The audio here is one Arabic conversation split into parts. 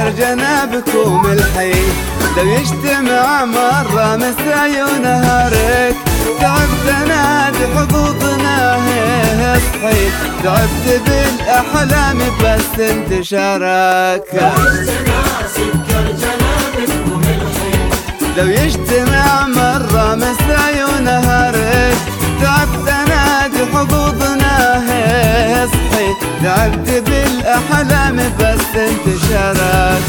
جنابك وملحي، لو يجتمع مرة مساي ونهارك. تعبت انادي حظوظنا اصحي، تعبت بالاحلام بس انت شارك. لو يجتمع مرة مساي ونهارك، تعبت انادي حظوظنا اصحي، تعبت بالاحلام بس انت شارك.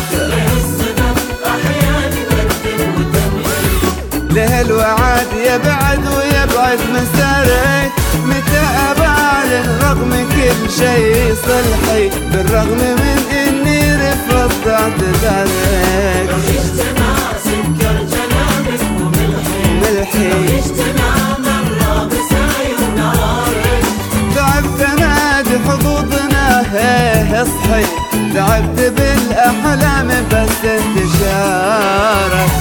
له الوعد يبعد ويبعد مسارك، متى أبعلن رغم كل شي صلحي، بالرغم من اني رفضت اعتذارك. لو يجتمع سكر جنابك وملحي، لو يجتمع مرة مساي ونهارك. تعبت انادي حظوظنا اصحي، تعبت بالاحلام بس انت شارك.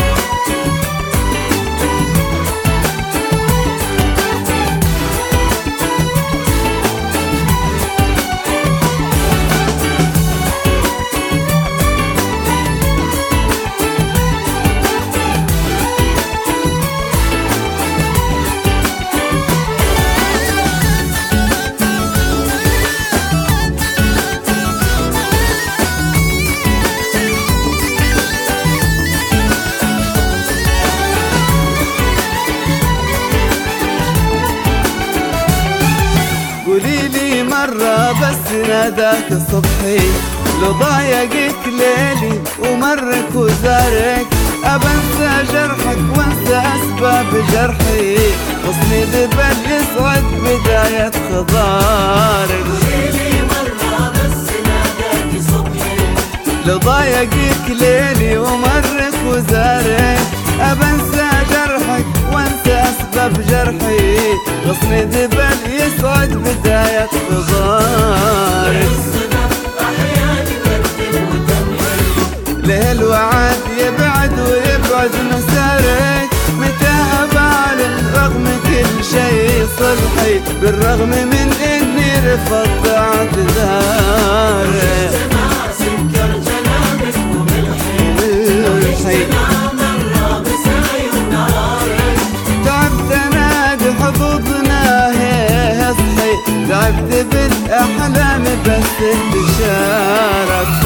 قوليلي مرة بس ناداك صبحي، لو ضايقك ليلي ومرك وزارك، أبنسى جرحك وانسى أسباب جرحي، غصني ذبل يسعد بداية خضارك. قوليلي مرة بس ناداك صبحي، لو ضايقك ليلي ومرك وزارك، أبنسى جرحك وانسى أسباب جرحي، غصني ذبل يسعد بداية خضارك. له الوعد يبعد ويبعد مسارك، متى أبعلن رغم كل شي صلحي، بالرغم من اني رفضت اعتذارك. سكر جنابك وملحي، مرة مساي ونهارك. تعبت انادي حظوظنا اصحي، تعبت بالاحلام بس انت شارك.